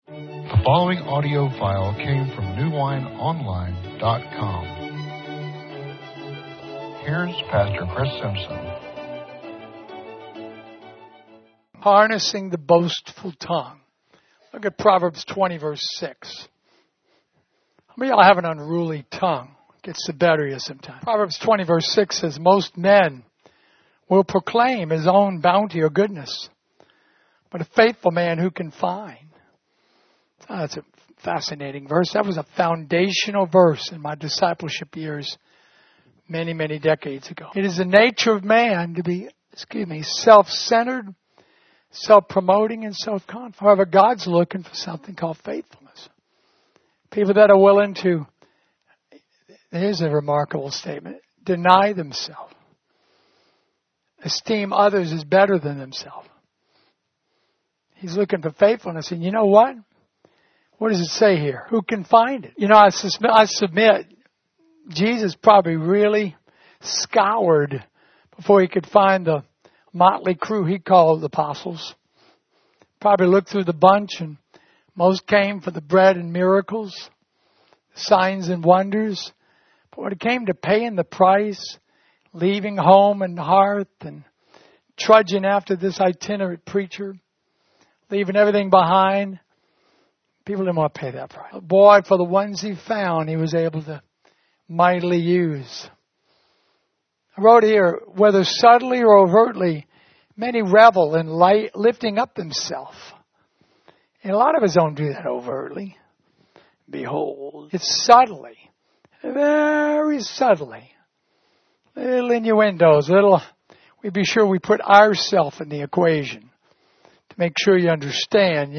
The following audio file came from newwineonline.com. Here's Pastor Chris Simpson. Harnessing the boastful tongue. Look at Proverbs 20, verse 6. How many of y'all have an unruly tongue? It gets the better of you sometimes. Proverbs 20, verse 6 says, most men will proclaim his own bounty or goodness, but a faithful man who can find? Oh, that's a fascinating verse. That was a foundational verse in my discipleship years many, many decades ago. It is the nature of man to be, self-centered, self-promoting, and self-confident. However, God's looking for something called faithfulness. People that are willing to, here's a remarkable statement, deny themselves. Esteem others as better than themselves. He's looking for faithfulness. And you know what? What does it say here? Who can find it? You know, I submit Jesus probably really scoured before he could find the motley crew he called the apostles. Probably looked through the bunch, and most came for the bread and miracles, signs and wonders. But when it came to paying the price, leaving home and hearth and trudging after this itinerant preacher, leaving everything behind, people didn't want to pay that price. Boy, for the ones he found, he was able to mightily use. I wrote here, whether subtly or overtly, many revel in lifting up themselves. And a lot of us don't do that overtly. Behold, it's subtly, very subtly. Little innuendos, we be sure we put ourselves in the equation to make sure you understand,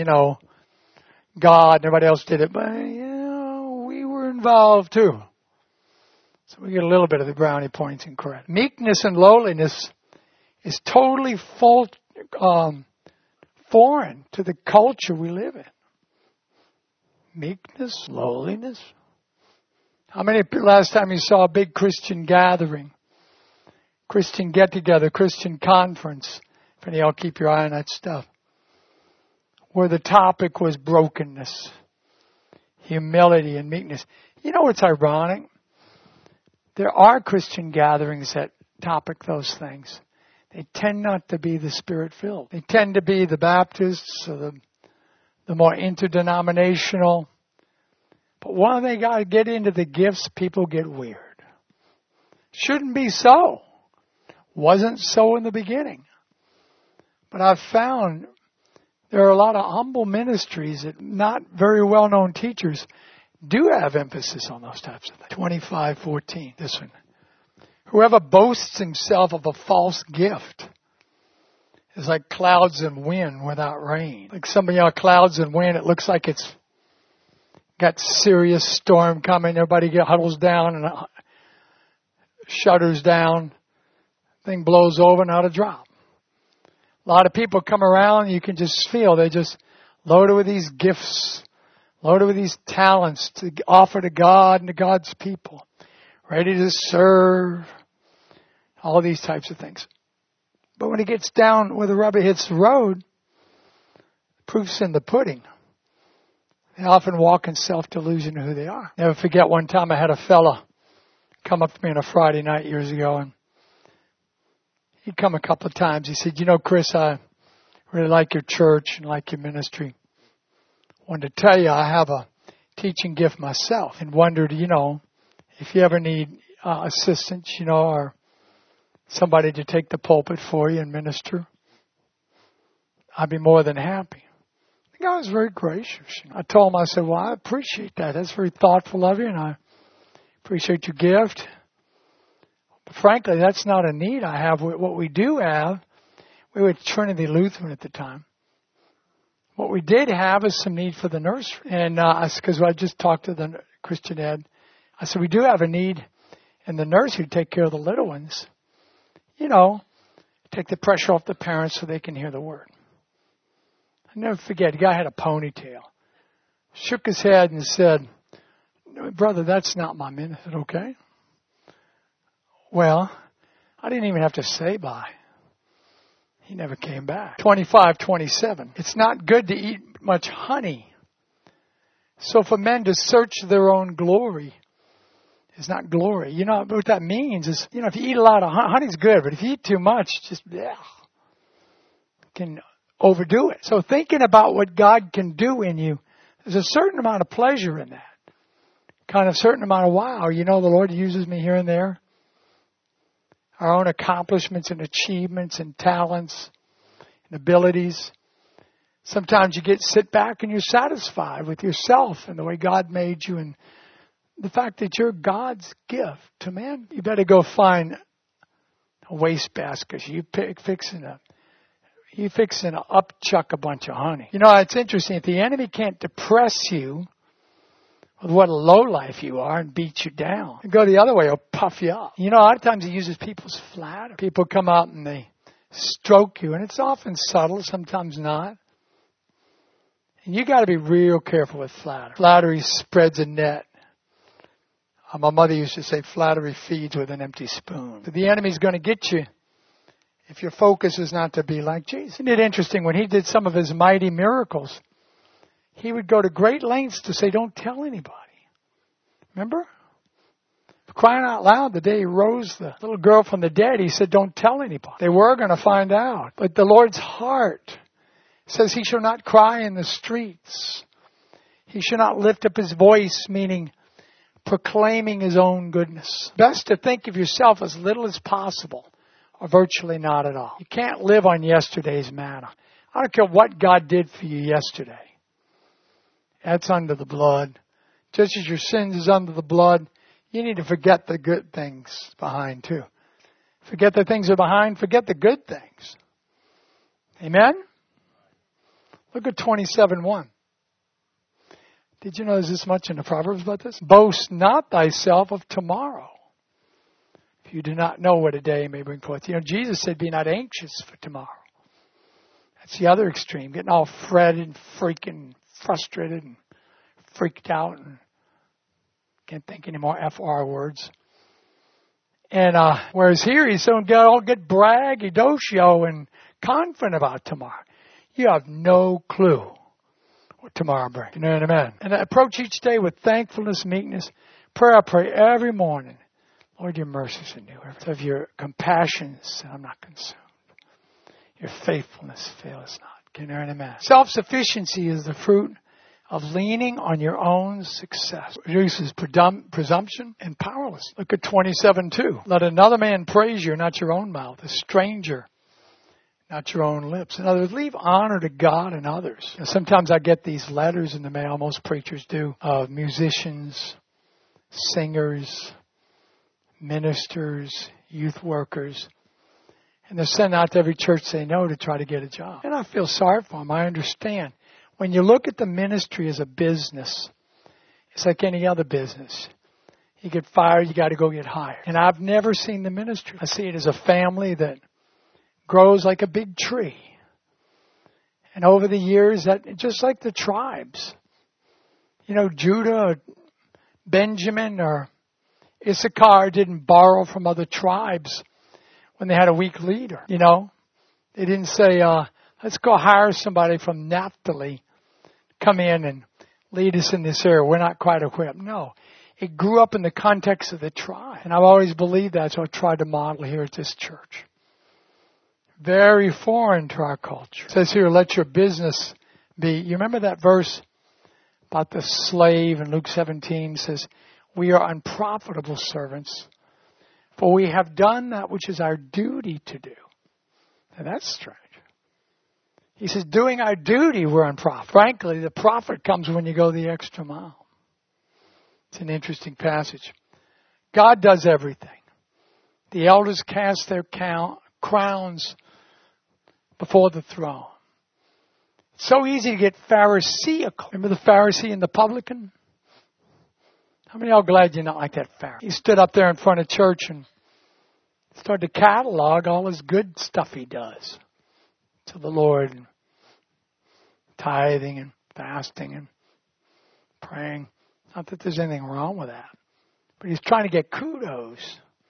God and everybody else did it, but, we were involved too. So we get a little bit of the brownie points and credit. Meekness and lowliness is totally foreign to the culture we live in. Meekness, lowliness. How many, last time you saw a big Christian gathering, Christian get-together, Christian conference, if any of y'all keep your eye on that stuff, where the topic was brokenness, humility, and meekness. You know what's ironic? There are Christian gatherings that topic those things. They tend not to be the Spirit-filled. They tend to be the Baptists or the more interdenominational. But when they got to get into the gifts, people get weird. Shouldn't be so. Wasn't so in the beginning. But I've found there are a lot of humble ministries that not very well-known teachers do have emphasis on those types of things. 25:14, this one. Whoever boasts himself of a false gift is like clouds and wind without rain. Like some of y'all clouds and wind, it looks like it's got serious storm coming. Everybody huddles down and shutters down. Thing blows over, not a drop. A lot of people come around, you can just feel they're just loaded with these gifts, loaded with these talents to offer to God and to God's people, ready to serve, all these types of things. But when it gets down where the rubber hits the road, the proof's in the pudding. They often walk in self-delusion of who they are. Never forget one time I had a fella come up to me on a Friday night years ago, and he'd come a couple of times. He said, Chris, I really like your church and like your ministry. Wanted to tell you I have a teaching gift myself and wondered, if you ever need assistance, or somebody to take the pulpit for you and minister, I'd be more than happy. The guy was very gracious. I told him, I said, well, I appreciate that. That's very thoughtful of you, and I appreciate your gift. Frankly, that's not a need I have. What we do have, we were at Trinity Lutheran at the time. What we did have is some need for the nursery. And because I just talked to the Christian ed, I said, we do have a need in the nursery to take care of the little ones. Take the pressure off the parents so they can hear the word. I never forget, the guy had a ponytail. Shook his head and said, brother, that's not my ministry. I said, okay. Well, I didn't even have to say bye. He never came back. 25:27. It's not good to eat much honey So for men to search their own glory is not glory. You know what that means is, if you eat a lot of honey's good, but if you eat too much, just can overdo it. So thinking about what God can do in you, there's a certain amount of pleasure in that. Kind of certain amount of wow, the Lord uses me here and there. Our own accomplishments and achievements and talents and abilities. Sometimes you sit back and you're satisfied with yourself and the way God made you and the fact that you're God's gift to man. You better go find a wastebasket. You fixing to upchuck a bunch of honey. It's interesting. If the enemy can't depress you with what a lowlife you are and beat you down, and go the other way, he'll puff you up. A lot of times he uses people's flattery. People come out and they stroke you, and it's often subtle, sometimes not. And you got to be real careful with flattery. Flattery spreads a net. My mother used to say, flattery feeds with an empty spoon. But the enemy's going to get you if your focus is not to be like Jesus. Isn't it interesting? When he did some of his mighty miracles, he would go to great lengths to say, don't tell anybody. Remember? Crying out loud, the day he rose the little girl from the dead, he said, don't tell anybody. They were going to find out. But the Lord's heart says he shall not cry in the streets. He shall not lift up his voice, meaning proclaiming his own goodness. Best to think of yourself as little as possible, or virtually not at all. You can't live on yesterday's manna. I don't care what God did for you yesterday. That's under the blood. Just as your sins is under the blood, you need to forget the good things behind too. Forget the things that are behind, forget the good things. Amen? Look at 27:1. Did you know there's this much in the Proverbs about this? Boast not thyself of tomorrow, if you do not know what a day may bring forth. Jesus said, be not anxious for tomorrow. That's the other extreme, getting all fretted and freaking frustrated and freaked out and can't think any more FR words. And whereas here he's so get braggadocio and confident about tomorrow. You have no clue what tomorrow brings. You know what I mean? And I approach each day with thankfulness, meekness. Prayer, I pray every morning. Lord, your mercies are new. So of your compassions, I'm not consumed. Your faithfulness fails not. You know what I mean? Self-sufficiency is the fruit of leaning on your own success. It produces presumption and powerlessness. Look at 27:2. Let another man praise you, not your own mouth. A stranger, not your own lips. In other words, leave honor to God and others. Sometimes I get these letters in the mail, most preachers do, of musicians, singers, ministers, youth workers. And they're sent out to every church they know to try to get a job. And I feel sorry for them. I understand. When you look at the ministry as a business, it's like any other business. You get fired, you got to go get hired. And I've never seen the ministry. I see it as a family that grows like a big tree. And over the years, that just like the tribes. Judah or Benjamin or Issachar didn't borrow from other tribes when they had a weak leader. They didn't say, let's go hire somebody from Naphtali, come in and lead us in this area. We're not quite equipped. No. It grew up in the context of the tribe. And I've always believed that, so I tried to model here at this church. Very foreign to our culture. It says here, let your business be. You remember that verse about the slave in Luke 17? It says, we are unprofitable servants, for we have done that which is our duty to do. Now that's strange. He says, doing our duty, we're unprofitable. Frankly, the profit comes when you go the extra mile. It's an interesting passage. God does everything. The elders cast their crowns before the throne. It's so easy to get Pharisaical. Remember the Pharisee and the publican? How many of y'all glad you're not like that Pharisee? He stood up there in front of church and started to catalog all his good stuff he does to the Lord. And tithing and fasting and praying. Not that there's anything wrong with that. But he's trying to get kudos.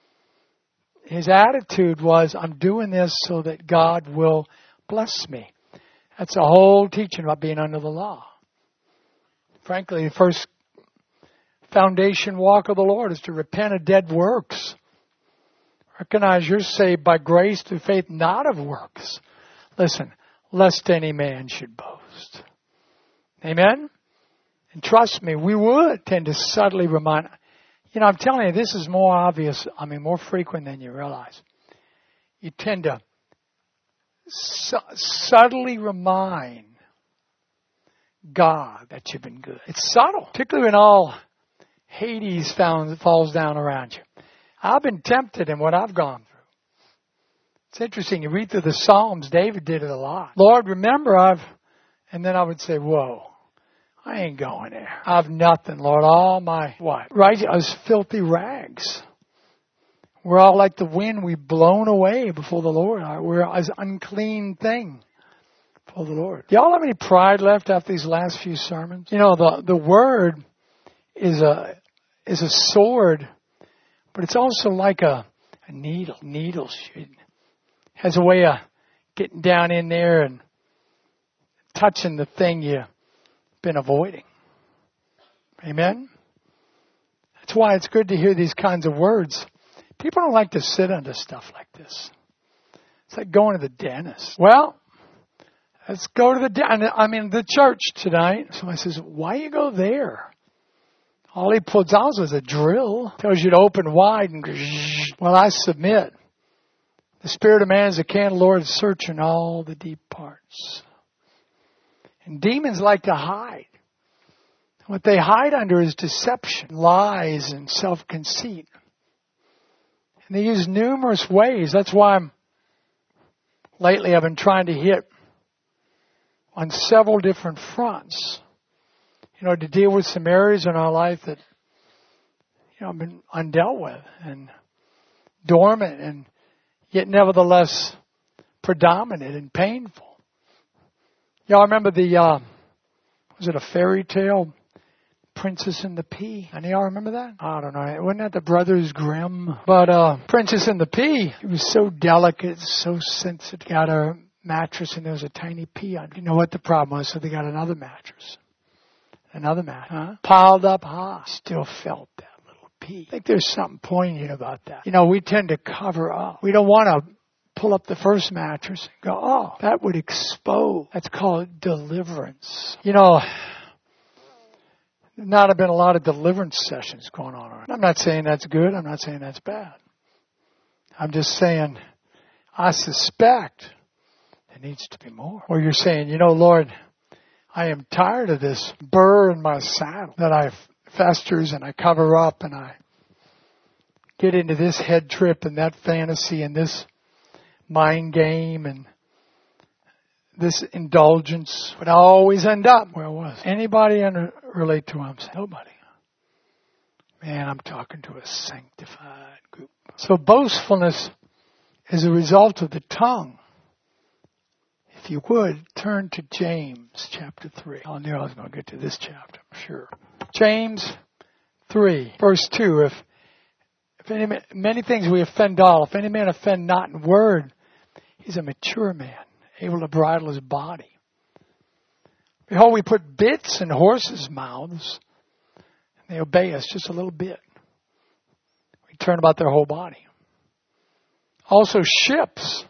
His attitude was, I'm doing this so that God will bless me. That's a whole teaching about being under the law. Frankly, the first foundation walk of the Lord is to repent of dead works. Recognize you're saved by grace through faith, not of works. Listen, lest any man should boast. Amen? And trust me, we would tend to subtly remind. You know, I'm telling you, this is more obvious, more frequent than you realize. You tend to subtly remind God that you've been good. It's subtle, particularly when all Hades falls down around you. I've been tempted in what I've gone through. It's interesting. You read through the Psalms, David did it a lot. Lord, remember and then I would say, whoa, I ain't going there. I've nothing, Lord. All my, righteous, filthy rags. We're all like the wind. We've blown away before the Lord. We're as unclean thing before the Lord. Do y'all have any pride left after these last few sermons? You know, the Word is a sword, but it's also like a needle. Needles. It has a way of getting down in there and touching the thing you've been avoiding. Amen? That's why it's good to hear these kinds of words. People don't like to sit under stuff like this. It's like going to the dentist. Well, let's go to the church tonight. Somebody says, why you go there? All he pulls out was a drill. Tells you to open wide and well, I submit. The spirit of man is a candle, Lord, searching all the deep parts. And demons like to hide. What they hide under is deception, lies, and self-conceit. And they use numerous ways. That's why lately I've been trying to hit on several different fronts. To deal with some areas in our life that, have been undealt with and dormant and yet nevertheless predominant and painful. Y'all remember was it a fairy tale? Princess and the Pea. Any of y'all remember that? I don't know. Wasn't that the Brothers Grimm? But Princess and the Pea, it was so delicate, so sensitive. Got a mattress and there was a tiny pea on it. You know what the problem was? So they got another mattress. Piled up high. Still felt that little pea. I think there's something poignant about that. We tend to cover up. We don't want to pull up the first mattress and go, oh, that would expose. That's called deliverance. Not have been a lot of deliverance sessions going on. I'm not saying that's good. I'm not saying that's bad. I'm just saying I suspect there needs to be more. Or you're saying, Lord, I am tired of this burr in my saddle that I festers and I cover up and I get into this head trip and that fantasy and this mind game and this indulgence would always end up where I was. Anybody relate to what I'm saying? Nobody. Man, I'm talking to a sanctified group. So boastfulness is a result of the tongue. If you would, turn to James chapter 3. I knew I was going to get to this chapter, I'm sure. James 3, verse 2. If many things we offend all. If any man offend not in word, he's a mature man, able to bridle his body. Behold, we put bits in horses' mouths, and they obey us just a little bit. We turn about their whole body. Also ships.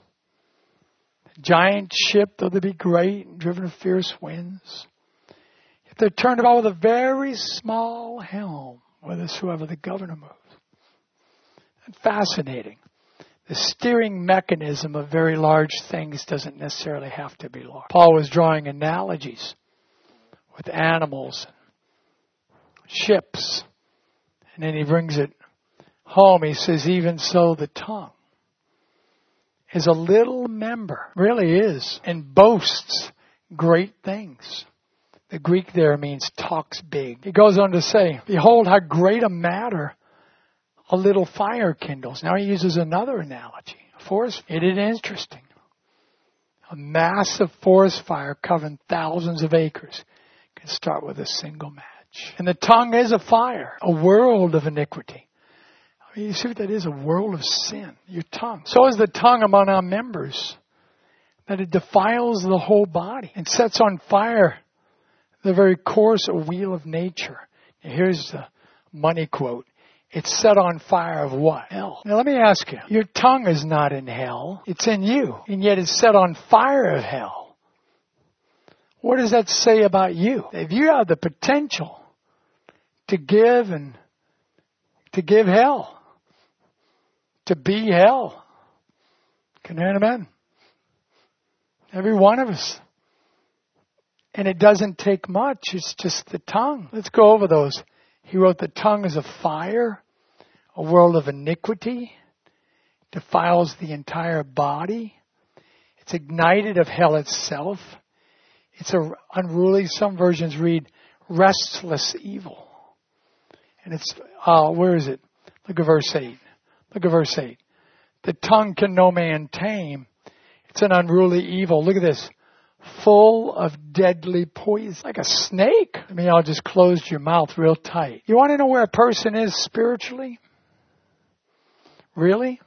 A giant ship, though they be great and driven of fierce winds, if they're turned about with a very small helm, whithersoever the governor moves. And fascinating. The steering mechanism of very large things doesn't necessarily have to be large. Paul was drawing analogies with animals, ships, and then he brings it home. He says, even so the tongue is a little member, really is, and boasts great things. The Greek there means talks big. He goes on to say, behold how great a matter a little fire kindles. Now he uses another analogy. Forest. It is interesting. A massive forest fire covering thousands of acres can start with a single match. And the tongue is a fire, a world of iniquity. I mean, you see what that is? A world of sin. Your tongue. So is the tongue among our members, that it defiles the whole body and sets on fire The very course or wheel of nature. Now here's the money quote. It's set on fire of what? Hell. Now let me ask you. Your tongue is not in hell. It's in you. And yet it's set on fire of hell. What does that say about you? If you have the potential to give hell, to be hell. Can you hear amen? Every one of us. And it doesn't take much. It's just the tongue. Let's go over those. He wrote the tongue is a fire, a world of iniquity, defiles the entire body. It's ignited of hell itself. It's a unruly, some versions read restless evil. And it's, where is it? Look at verse 8. Look at verse 8. The tongue can no man tame. It's an unruly evil. Look at this. Full of deadly poison. Like a snake. I mean, I'll just close your mouth real tight. You want to know where a person is spiritually? Really?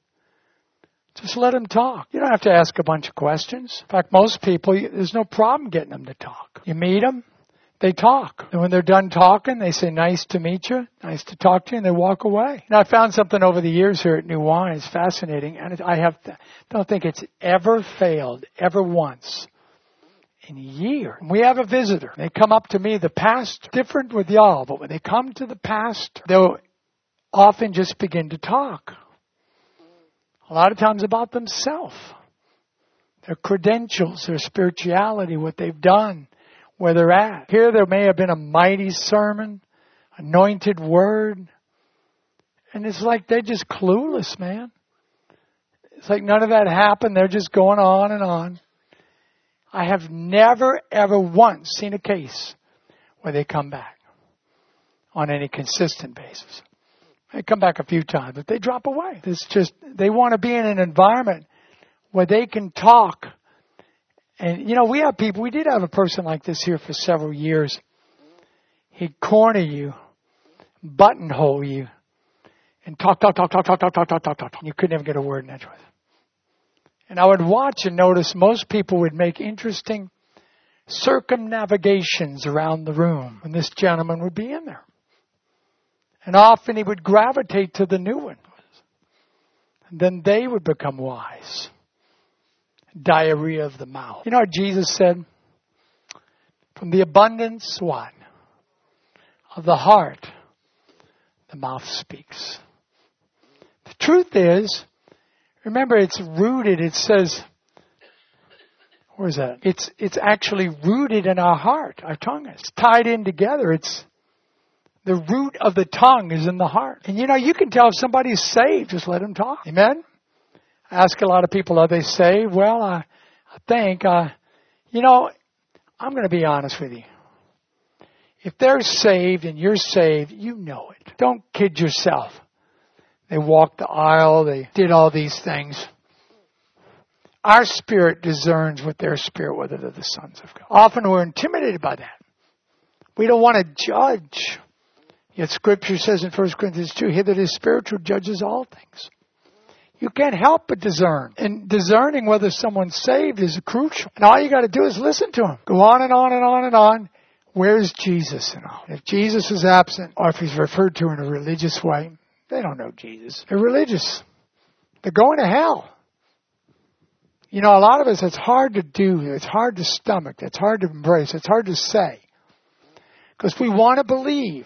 Just let them talk. You don't have to ask a bunch of questions. In fact, most people, there's no problem getting them to talk. You meet them, they talk. And when they're done talking, they say, nice to meet you, nice to talk to you, and they walk away. Now, I found something over the years here at New Wine. It's fascinating. And don't think it's ever failed, ever once. In a year. We have a visitor. They come up to me, the pastor, different with y'all, but when they come to the pastor, they'll often just begin to talk. A lot of times about themselves, their credentials, their spirituality, what they've done, where they're at. Here there may have been a mighty sermon, anointed word, and it's like they're just clueless, man. It's like none of that happened. They're just going on and on. I have never, ever once seen a case where they come back on any consistent basis. They come back a few times, but they drop away. It's just, they want to be in an environment where they can talk. And, we have people, we did have a person like this here for several years. He'd corner you, buttonhole you, and talk. You couldn't even get a word in edgewise. And I would watch and notice most people would make interesting circumnavigations around the room when this gentleman would be in there. And often he would gravitate to the new one. And then they would become wise. Diarrhea of the mouth. You know what Jesus said? From the abundance, what? Of the heart, the mouth speaks. The truth is, remember, it's rooted, it says, where is that? It's actually rooted in our heart, our tongue is. It's tied in together. It's the root of the tongue is in the heart. And you can tell if somebody's saved, just let them talk. Amen? I ask a lot of people, are they saved? Well, I think, I'm going to be honest with you. If they're saved and you're saved, you know it. Don't kid yourself. They walked the aisle. They did all these things. Our spirit discerns with their spirit whether they're the sons of God. Often we're intimidated by that. We don't want to judge. Yet Scripture says in 1 Corinthians 2, he that is spiritual judges all things. You can't help but discern. And discerning whether someone's saved is crucial. And all you got to do is listen to him. Go on and on and on and on. Where's Jesus in all? If Jesus is absent, or if he's referred to in a religious way, they don't know Jesus. They're religious. They're going to hell. A lot of us, it's hard to do. It's hard to stomach. It's hard to embrace. It's hard to say. Because we want to believe.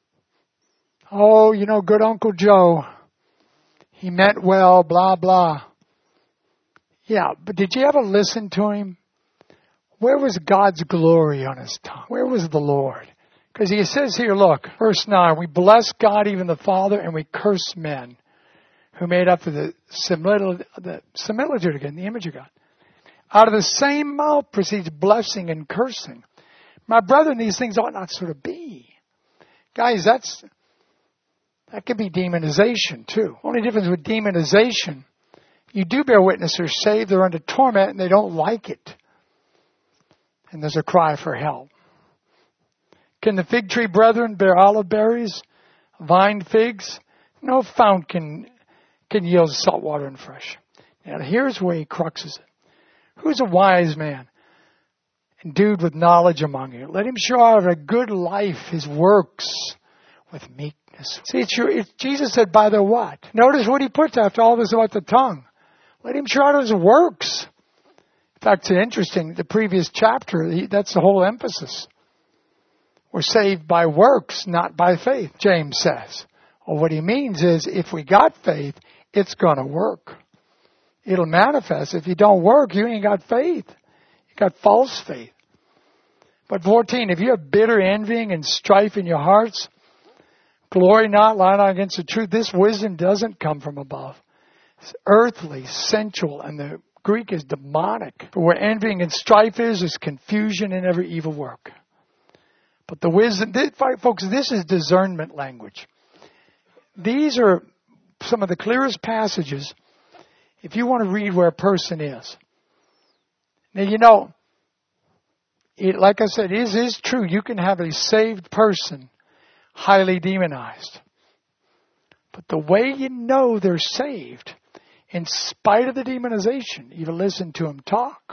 Oh, good Uncle Joe. He meant well, blah, blah. Yeah, but did you ever listen to him? Where was God's glory on his tongue? Where was the Lord? Because he says here, look, verse 9, we bless God, even the Father, and we curse men who made up for the similitude again, the image of God. Out of the same mouth proceeds blessing and cursing. My brethren, these things ought not so to be. Guys, that could be demonization too. Only difference with demonization, you do bear witness they're saved, they're under torment, and they don't like it. And there's a cry for help. Can the fig tree brethren bear olive berries, vine figs? No fount can yield salt water and fresh. Now here's where he cruxes it. Who's a wise man? endued with knowledge among you. Let him show out a good life, his works, with meekness. See, Jesus said, by the what? Notice what he puts after all this about the tongue. Let him show out his works. In fact, it's interesting, the previous chapter, that's the whole emphasis. We're saved by works, not by faith, James says. Well, what he means is, if we got faith, it's going to work. It'll manifest. If you don't work, you ain't got faith. You got false faith. But 14, if you have bitter envying and strife in your hearts, glory not, lie not against the truth. This wisdom doesn't come from above. It's earthly, sensual, and the Greek is demonic. For where envying and strife is, there's confusion in every evil work. But the wisdom, folks, this is discernment language. These are some of the clearest passages if you want to read where a person is. Now, you know, like I said, it is true. You can have a saved person highly demonized. But the way you know they're saved, in spite of the demonization, you listen to them talk,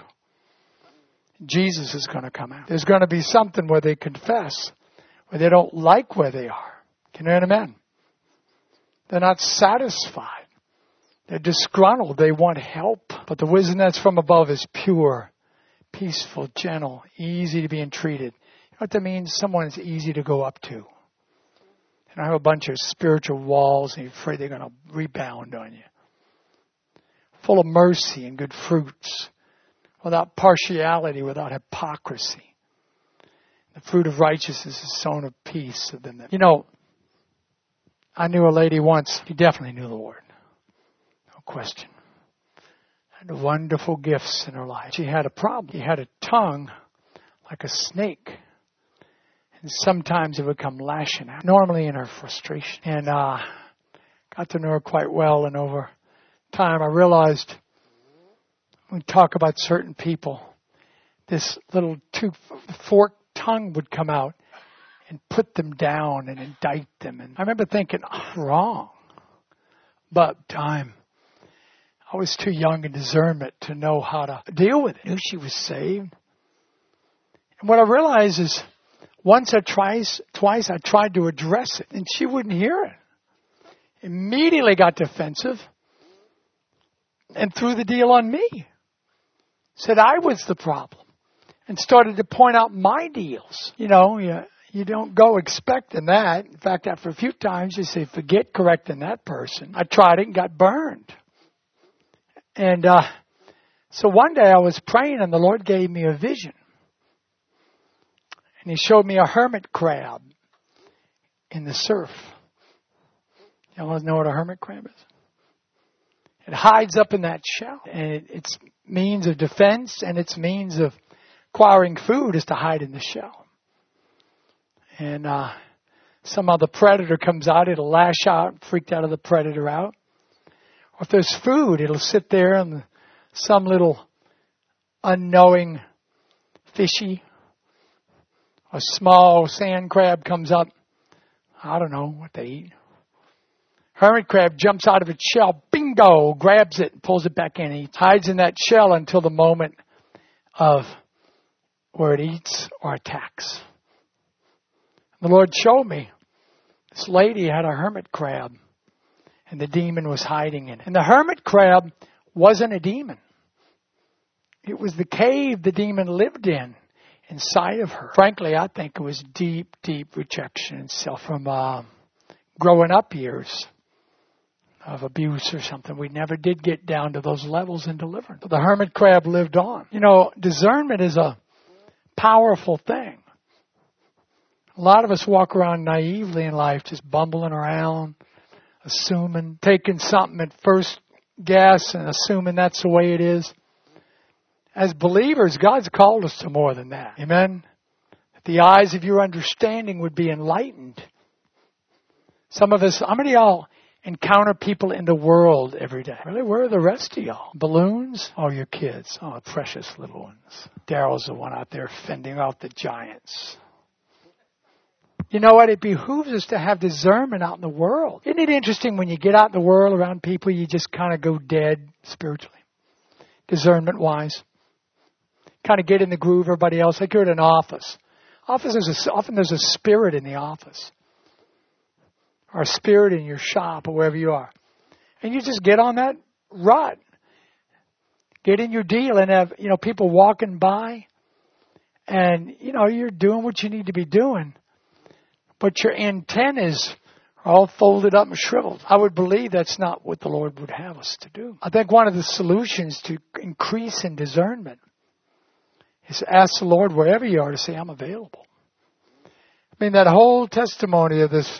Jesus is going to come out. There's going to be something where they confess, where they don't like where they are. Can you hear an amen? They're not satisfied. They're disgruntled. They want help. But the wisdom that's from above is pure, peaceful, gentle, easy to be entreated. You know what that means? Someone's easy to go up to. And I have a bunch of spiritual walls and you're afraid they're going to rebound on you. Full of mercy and good fruits. Without partiality, without hypocrisy. The fruit of righteousness is sown of peace. You know, I knew a lady once, she definitely knew the Lord. No question. Had wonderful gifts in her life. She had a problem. She had a tongue like a snake. And sometimes it would come lashing out, normally in her frustration. And got to know her quite well, and over time I realized when we talk about certain people, this little forked tongue would come out and put them down and indict them. And I remember thinking, wrong. But I was too young in discernment to know how to deal with it. I knew she was saved. And what I realized is, once or twice I tried to address it, and she wouldn't hear it. Immediately got defensive and threw the deal on me. Said I was the problem. And started to point out my deals. You know, you don't go expecting that. In fact, after a few times, you say, forget correcting that person. I tried it and got burned. And so one day I was praying and the Lord gave me a vision. And He showed me a hermit crab in the surf. You all know what a hermit crab is? It hides up in that shell. And its means of defense and its means of acquiring food is to hide in the shell. And some other predator comes out, it'll lash out, freaked out of the predator out. Or if there's food, it'll sit there and some little unknowing fishy or small sand crab comes up. I don't know what they eat. Hermit crab jumps out of its shell, bingo, grabs it, pulls it back in. He hides in that shell until the moment of where it eats or attacks. The Lord showed me this lady had a hermit crab and the demon was hiding in it. And the hermit crab wasn't a demon. It was the cave the demon lived in inside of her. Frankly, I think it was deep, deep rejection and self from growing up years of abuse or something. We never did get down to those levels in deliverance. But the hermit crab lived on. You know, discernment is a powerful thing. A lot of us walk around naively in life, just bumbling around, assuming, taking something at first guess and assuming that's the way it is. As believers, God's called us to more than that. Amen? That the eyes of your understanding would be enlightened. Some of us, how many of y'all encounter people in the world every day? Really? Where are the rest of y'all? Balloons? Oh, your kids. Oh, precious little ones. Daryl's the one out there fending off the giants. You know what? It behooves us to have discernment out in the world. Isn't it interesting when you get out in the world around people, you just kind of go dead spiritually, discernment-wise? kind of get in the groove of everybody else. Like you're at an office. Often there's a spirit in the office. Or a spirit in your shop or wherever you are. And you just get on that rut. Get in your deal and have, people walking by. And, you're doing what you need to be doing. But your antennas are all folded up and shriveled. I would believe that's not what the Lord would have us to do. I think one of the solutions to increase in discernment is to ask the Lord wherever you are to say, I'm available. I mean, that whole testimony of this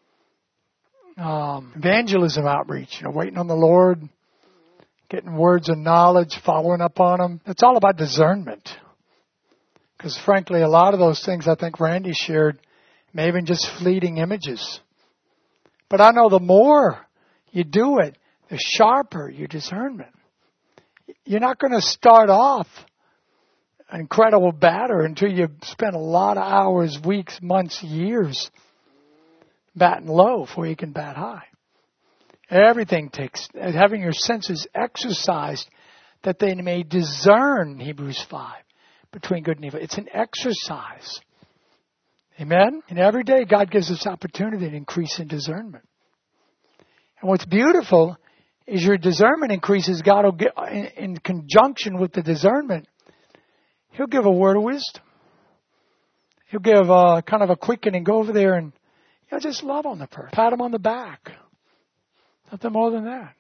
evangelism outreach, waiting on the Lord, getting words of knowledge, following up on them. It's all about discernment. Because frankly, a lot of those things I think Randy shared may have been just fleeting images. But I know the more you do it, the sharper your discernment. You're not going to start off an incredible batter until you've spent a lot of hours, weeks, months, years batting low before you can bat high. Everything takes, having your senses exercised that they may discern, Hebrews 5, between good and evil. It's an exercise. Amen? And every day God gives us opportunity to increase in discernment. And what's beautiful is your discernment increases. God will get, in conjunction with the discernment, He'll give a word of wisdom. He'll give kind of a quickening. Go over there and just love on the person. Pat him on the back. Nothing more than that.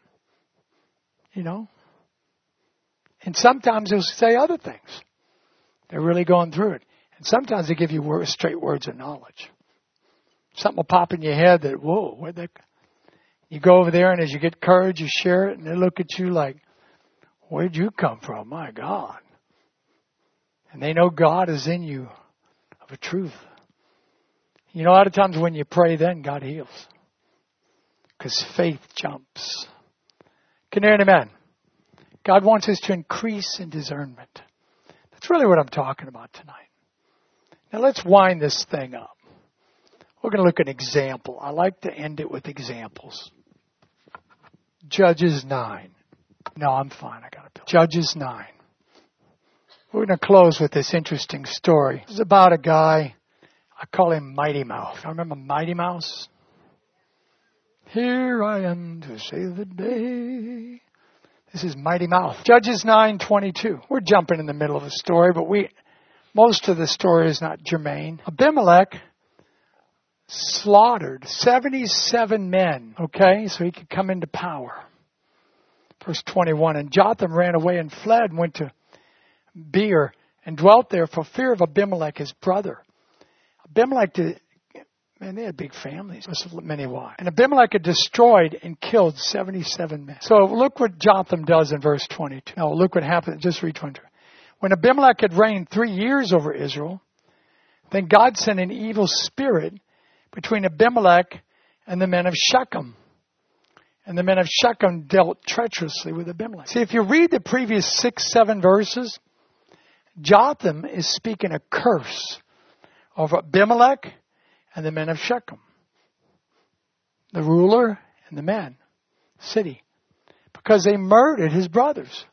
And sometimes He'll say other things. They're really going through it. And sometimes they give you straight words of knowledge. Something will pop in your head that, whoa, where'd that go? You go over there, and as you get courage, you share it, and they look at you like, where'd you come from? My God. And they know God is in you of a truth. A lot of times when you pray, then God heals. Because faith jumps. Can you hear an amen? God wants us to increase in discernment. That's really what I'm talking about tonight. Now let's wind this thing up. We're going to look at an example. I like to end it with examples. Judges 9. No, I'm fine. I got a bill. Judges 9. We're going to close with this interesting story. It's about a guy, I call him Mighty Mouse. I remember Mighty Mouse. Here I am to save the day. This is Mighty Mouse. Judges 9:22. We're jumping in the middle of the story, but most of the story is not germane. Abimelech slaughtered 77 men, so he could come into power. Verse 21, and Jotham ran away and fled and went to Beer and dwelt there for fear of Abimelech, his brother. Abimelech, they had big families, many wives. And Abimelech had destroyed and killed 77 men. So look what Jotham does in verse 22. No, look what happened. Just read 22. When Abimelech had reigned 3 years over Israel, then God sent an evil spirit between Abimelech and the men of Shechem. And the men of Shechem dealt treacherously with Abimelech. See, if you read the previous 6-7 verses, Jotham is speaking a curse over Abimelech and the men of Shechem. The ruler and the men, city. Because they murdered his brothers.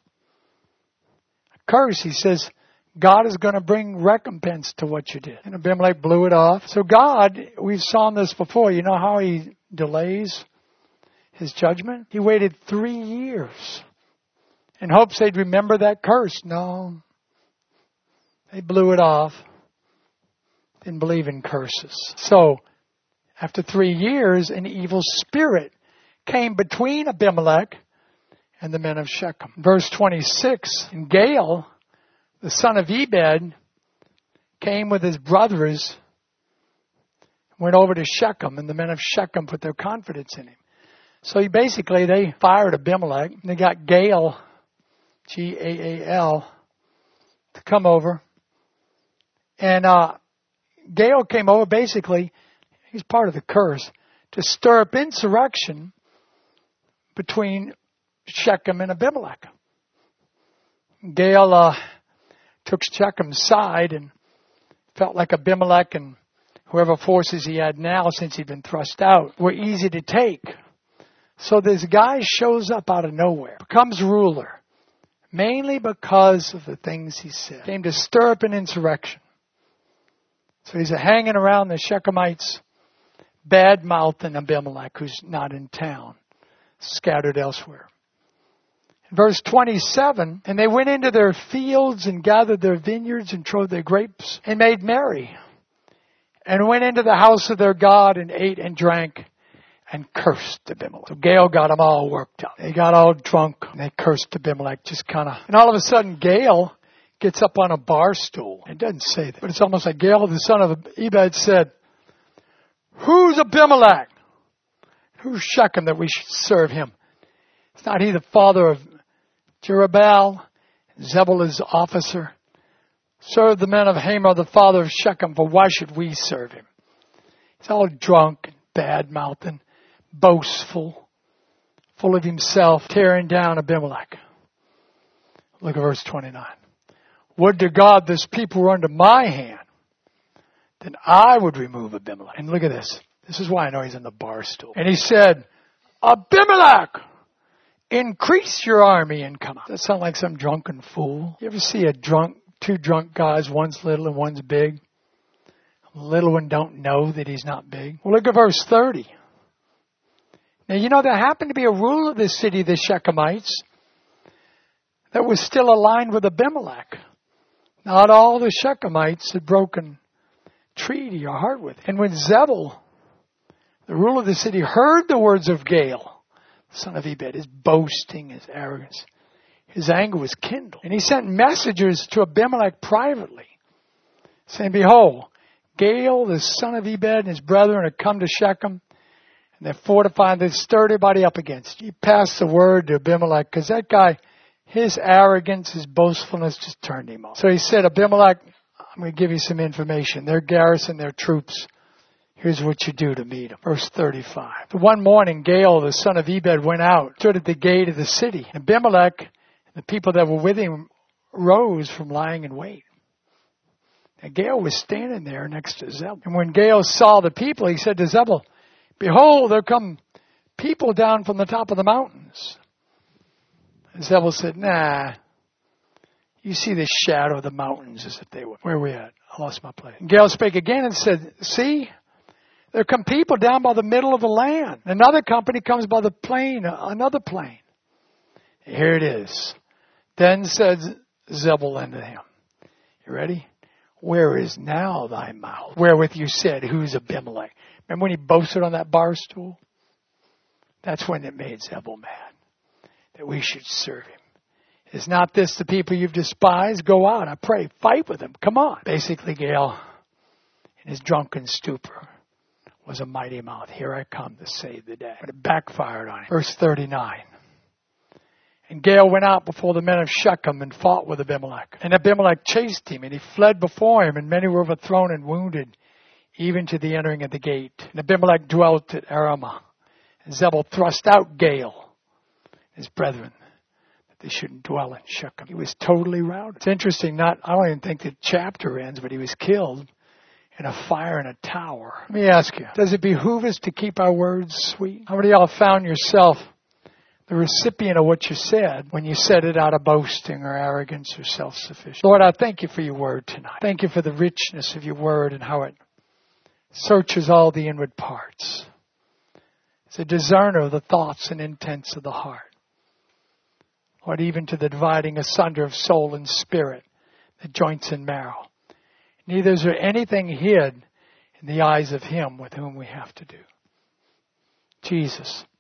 A curse, he says, God is going to bring recompense to what you did. And Abimelech blew it off. So God, we've seen this before. You know how He delays His judgment? He waited 3 years in hopes they'd remember that curse. No. They blew it off. Didn't believe in curses. So, after 3 years, an evil spirit came between Abimelech and the men of Shechem. Verse 26, and Gaal, the son of Ebed, came with his brothers, went over to Shechem, and the men of Shechem put their confidence in him. So they fired Abimelech, and they got Gaal, Gaal, to come over. And Gaal came over, basically, he's part of the curse, to stir up insurrection between Shechem and Abimelech. Gaal took Shechem's side and felt like Abimelech and whoever forces he had now, since he'd been thrust out, were easy to take. So this guy shows up out of nowhere, becomes ruler, mainly because of the things he said. Came to stir up an insurrection. So he's hanging around the Shechemites, bad-mouthing Abimelech, who's not in town, scattered elsewhere. In verse 27, and they went into their fields and gathered their vineyards and trode their grapes and made merry, and went into the house of their God and ate and drank and cursed Abimelech. So Gael got them all worked up. They got all drunk and they cursed Abimelech and all of a sudden Gael gets up on a bar stool. It doesn't say that, but it's almost like Gael, the son of Ebed, said, "Who's Abimelech? Who's Shechem that we should serve him? Is not he the father of Jerubbaal, Zebul his officer? Serve the men of Hamor, the father of Shechem, for why should we serve him?" He's all drunk and bad-mouthing, boastful, full of himself, tearing down Abimelech. Look at verse 29. "Would to God this people were under my hand, then I would remove Abimelech." And look at this. This is why I know he's in the bar stool. "And he said, Abimelech, increase your army and come out." Does that sound like some drunken fool? You ever see two drunk guys, one's little and one's big? The little one don't know that he's not big. Well, look at verse 30. Now, you know, there happened to be a ruler of this city, the Shechemites, that was still aligned with Abimelech. Not all the Shechemites had broken treaty or heart with him. And when Zebul, the ruler of the city, heard the words of Gael, son of Ebed, his boasting, his arrogance, his anger was kindled. And he sent messengers to Abimelech privately, saying, "Behold, Gael, the son of Ebed, and his brethren have come to Shechem, and they're fortified, they've stirred everybody up against you." He passed the word to Abimelech, because that guy, his arrogance, his boastfulness just turned him off. So he said, "Abimelech, I'm going to give you some information. Their garrison, their troops, here's what you do to meet them." Verse 35. "The one morning, Gael, the son of Ebed, went out, stood at the gate of the city. Abimelech and the people that were with him rose from lying in wait. And Gael was standing there next to Zebul. And when Gael saw the people, he said to Zebul, 'Behold, there come people down from the top of the mountains.' And Zebul said, 'Nah, you see the shadow of the mountains as if they were.'" Where are we at? I lost my place. And Gael spake again and said, "See, there come people down by the middle of the land. Another company comes by the plain, another plain." Here it is. Then said Zebul unto him, you ready? "Where is now thy mouth, wherewith you said, Who's Abimelech?" Remember when he boasted on that bar stool? That's when it made Zebul mad, that we should serve him. "Is not this the people you've despised? Go out, I pray, fight with them. Come on." Basically, Gael, in his drunken stupor, was a mighty mouth. Here I come to save the day. But it backfired on him. Verse 39. "And Gael went out before the men of Shechem and fought with Abimelech. And Abimelech chased him, and he fled before him, and many were overthrown and wounded, even to the entering of the gate. And Abimelech dwelt at Aramah. And Zebul thrust out Gael, his brethren, that they shouldn't dwell in Shechem." He was totally routed. It's interesting, I don't even think the chapter ends, but he was killed in a fire in a tower. Let me ask you, does it behoove us to keep our words sweet? How many of y'all found yourself the recipient of what you said when you said it out of boasting or arrogance or self-sufficiency? Lord, I thank you for your word tonight. Thank you for the richness of your word and how it searches all the inward parts. It's a discerner of the thoughts and intents of the heart. Lord, even to the dividing asunder of soul and spirit, the joints and marrow. Neither is there anything hid in the eyes of him with whom we have to do. Jesus,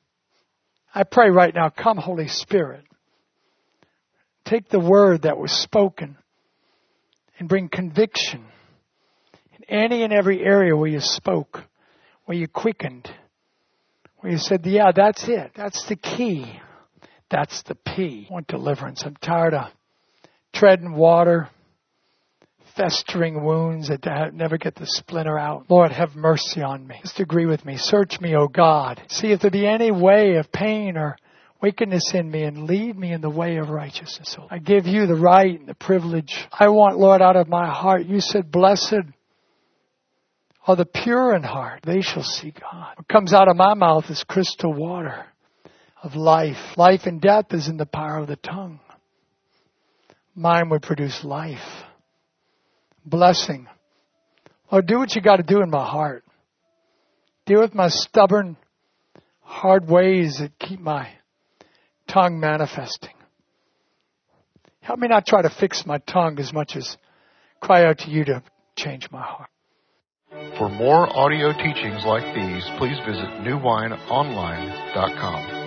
I pray right now, come Holy Spirit. Take the word that was spoken and bring conviction in any and every area where you spoke, where you quickened, where you said, yeah, that's it. That's the key. That's the P. I want deliverance. I'm tired of treading water, festering wounds that never get the splinter out. Lord, have mercy on me. Just agree with me. Search me, O God. See if there be any way of pain or wickedness in me, and lead me in the way of righteousness. So I give you the right and the privilege. I want, Lord, out of my heart. You said, blessed are the pure in heart. They shall see God. What comes out of my mouth is crystal water of life. Life and death is in the power of the tongue. mine would produce life, blessing. Lord, do what you got to do in my heart. Deal with my stubborn, hard ways that keep my tongue manifesting. Help me not try to fix my tongue as much as cry out to you to change my heart. For more audio teachings like these, please visit newwineonline.com.